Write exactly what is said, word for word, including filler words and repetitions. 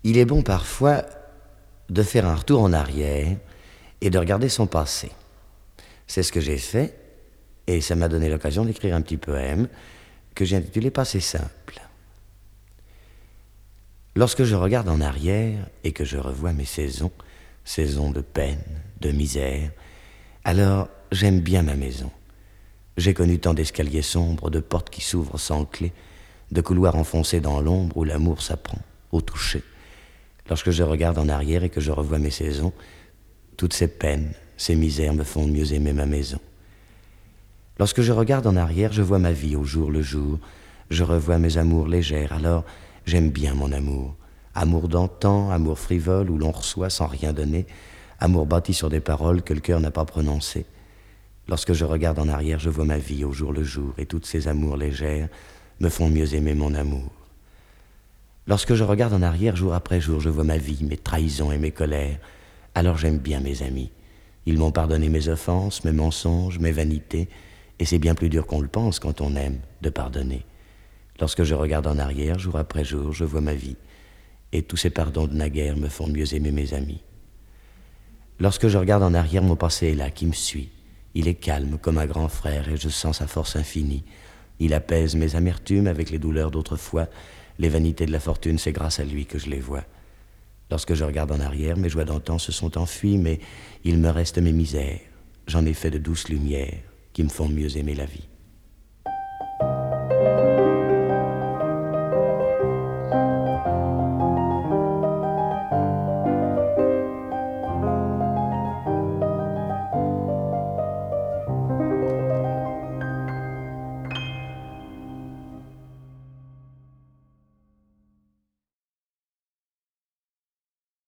Il est bon parfois de faire un retour en arrière et de regarder son passé. C'est ce que j'ai fait et ça m'a donné l'occasion d'écrire un petit poème que j'ai intitulé « Passé simple ». Lorsque je regarde en arrière et que je revois mes saisons, saisons de peine, de misère, alors j'aime bien ma maison. J'ai connu tant d'escaliers sombres, de portes qui s'ouvrent sans clé, de couloirs enfoncés dans l'ombre où l'amour s'apprend au toucher. Lorsque je regarde en arrière et que je revois mes saisons, toutes ces peines, ces misères me font mieux aimer ma maison. Lorsque je regarde en arrière, je vois ma vie au jour le jour, je revois mes amours légères, alors j'aime bien mon amour. Amour d'antan, amour frivole où l'on reçoit sans rien donner, amour bâti sur des paroles que le cœur n'a pas prononcées. Lorsque je regarde en arrière, je vois ma vie au jour le jour et toutes ces amours légères me font mieux aimer mon amour. Lorsque je regarde en arrière, jour après jour, je vois ma vie, mes trahisons et mes colères. Alors j'aime bien mes amis. Ils m'ont pardonné mes offenses, mes mensonges, mes vanités, et c'est bien plus dur qu'on le pense quand on aime, de pardonner. Lorsque je regarde en arrière, jour après jour, je vois ma vie, et tous ces pardons de naguère me font mieux aimer mes amis. Lorsque je regarde en arrière, mon passé est là, qui me suit. Il est calme comme un grand frère, et je sens sa force infinie. Il apaise mes amertumes avec les douleurs d'autrefois. Les vanités de la fortune, c'est grâce à lui que je les vois. Lorsque je regarde en arrière, mes joies d'antan se sont enfuies, mais il me reste mes misères. J'en ai fait de douces lumières qui me font mieux aimer la vie.